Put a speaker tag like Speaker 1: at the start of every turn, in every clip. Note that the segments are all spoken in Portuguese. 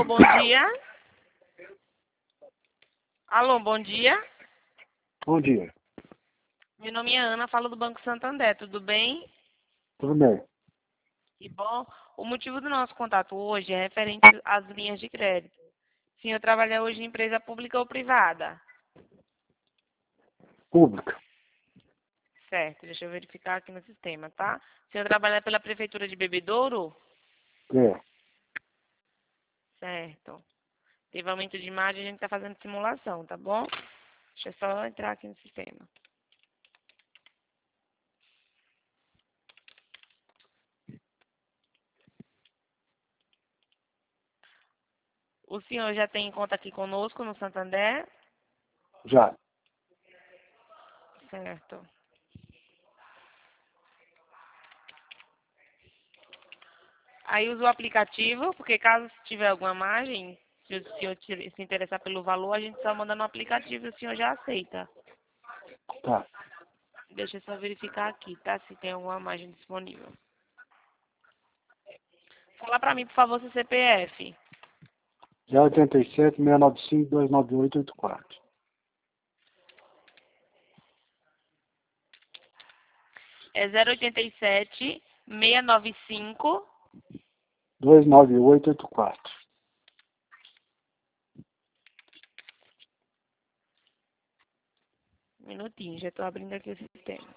Speaker 1: bom dia. Alô, bom dia.
Speaker 2: Bom dia.
Speaker 1: Meu nome é Ana, falo do Banco Santander, tudo bem?
Speaker 2: Tudo bem?
Speaker 1: Que bom. O motivo do nosso contato hoje é referente às linhas de crédito. O senhor trabalha hoje em empresa pública ou privada?
Speaker 2: Pública.
Speaker 1: Certo, deixa eu verificar aqui no sistema, tá? O senhor trabalha pela Prefeitura de Bebedouro?
Speaker 2: É.
Speaker 1: Certo. Teve aumento de imagem, a gente está fazendo simulação, tá bom? Deixa eu só entrar aqui no sistema. O senhor já tem conta aqui conosco no Santander?
Speaker 2: Já.
Speaker 1: Certo. Aí usa o aplicativo, porque caso tiver alguma margem, se o senhor se interessar pelo valor, a gente só manda no aplicativo e o senhor já aceita.
Speaker 2: Tá.
Speaker 1: Deixa eu só verificar aqui, tá? Se tem alguma margem disponível. Fala pra mim, por favor, seu CPF.
Speaker 2: 087 695 29884.
Speaker 1: É 087 695.
Speaker 2: 29884.
Speaker 1: Um minutinho, já estou abrindo aqui o sistema.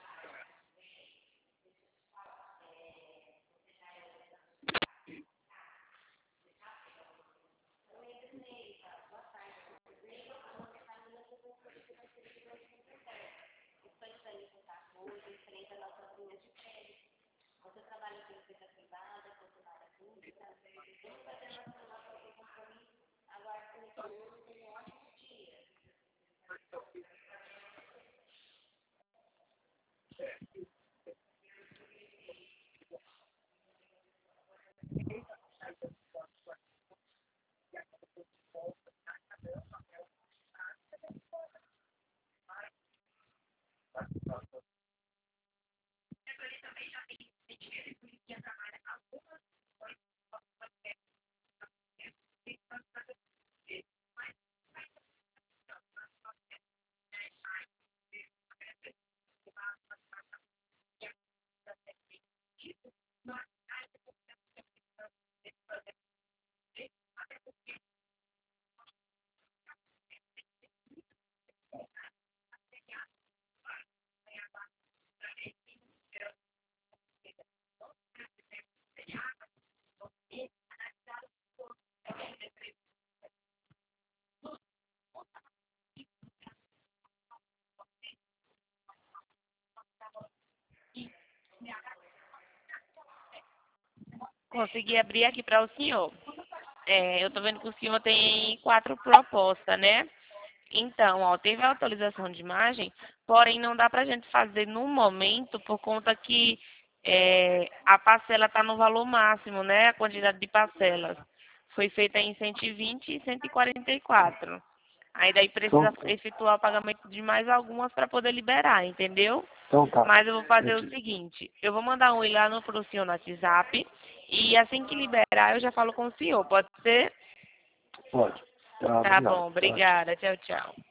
Speaker 1: Consegui abrir aqui para o senhor. Eu estou vendo que o senhor tem 4 propostas, né? Então, ó, teve a atualização de imagem, porém não dá para a gente fazer no momento por conta que a parcela está no valor máximo, né? A quantidade de parcelas. Foi feita em 120 e 144. Aí daí precisa
Speaker 2: Então,
Speaker 1: efetuar o pagamento de mais algumas para poder liberar, entendeu?
Speaker 2: então tá.
Speaker 1: Mas eu vou fazer o
Speaker 2: Entendi.
Speaker 1: seguinte, eu vou mandar um e lá no pro senhor no WhatsApp e assim que liberar eu já falo com o senhor, pode ser?
Speaker 2: Pode. Tá,
Speaker 1: Tá
Speaker 2: obrigado.
Speaker 1: bom,
Speaker 2: Tá, tchau.
Speaker 1: obrigada. Tchau, tchau.